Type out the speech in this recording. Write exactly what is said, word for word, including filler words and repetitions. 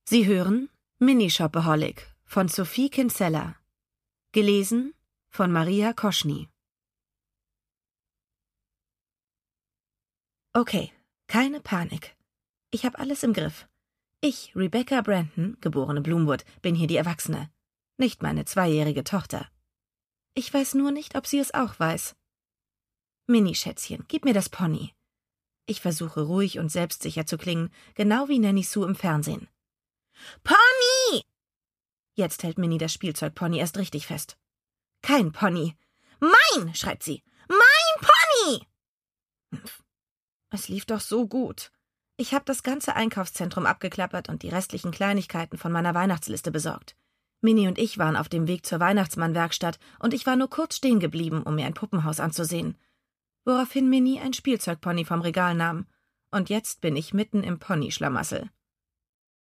Sie hören Mini-Shopaholic von Sophie Kinsella. Gelesen von Maria Koschny. Okay, keine Panik. Ich habe alles im Griff. Ich, Rebecca Brandon, geborene Bloomwood, bin hier die Erwachsene, nicht meine zweijährige Tochter. Ich weiß nur nicht, ob sie es auch weiß. Mini-Schätzchen, gib mir das Pony. Ich versuche ruhig und selbstsicher zu klingen, genau wie Nanny Sue im Fernsehen. Pony! Jetzt hält Minnie das Spielzeugpony erst richtig fest. Kein Pony. Mein, schreit sie. Mein Pony! Es lief doch so gut. Ich habe das ganze Einkaufszentrum abgeklappert und die restlichen Kleinigkeiten von meiner Weihnachtsliste besorgt. Minnie und ich waren auf dem Weg zur Weihnachtsmannwerkstatt und ich war nur kurz stehen geblieben, um mir ein Puppenhaus anzusehen. Woraufhin Minnie ein Spielzeugpony vom Regal nahm. Und jetzt bin ich mitten im Ponyschlamassel.